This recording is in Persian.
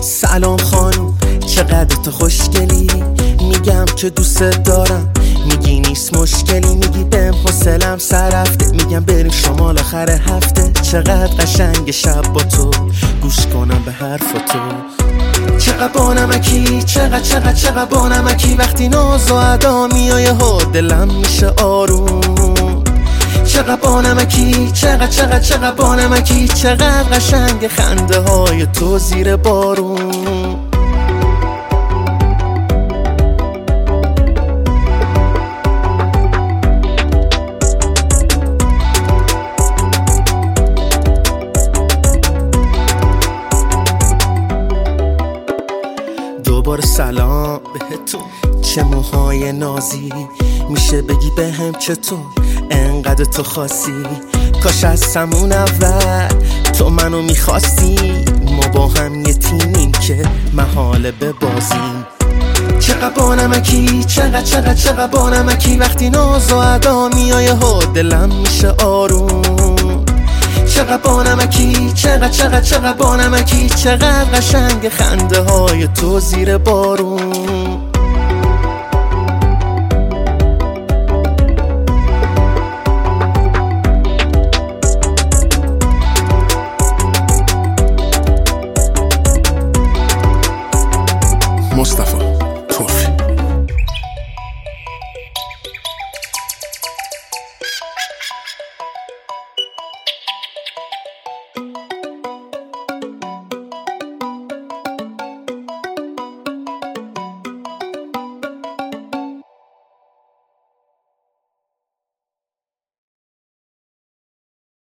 سلام خانم چقدر تو خوشگلی، میگم که دوست دارم میگی نیست مشکلی، میگی بهم حوصله‌ام سر رفته، میگم بریم شمال آخر هفته. چقدر قشنگ شب با تو گوش کنم به حرف تو. چقدر بانمکی، چقدر بانمکی، وقتی ناز و ادا میای ها دلم میشه آروم. چقدر بانمکی، چقدر بانمکی، چقدر قشنگ خنده های تو زیر بارون. دوباره سلام بهتون، چه موهای نازی، میشه بگی بهم چطور انقدر تو خاصی. کاش از همون اول تو منو میخواستی، ما با هم یه تیمیم که محاله ببازیم. چقدر بانمکی، چقدر بانمکی، وقتی ناز و ادا میای ها دلم میشه آروم. چقدر بانمکی، چقدر بانمکی، چقدر قشنگ خنده های تو زیر بارون.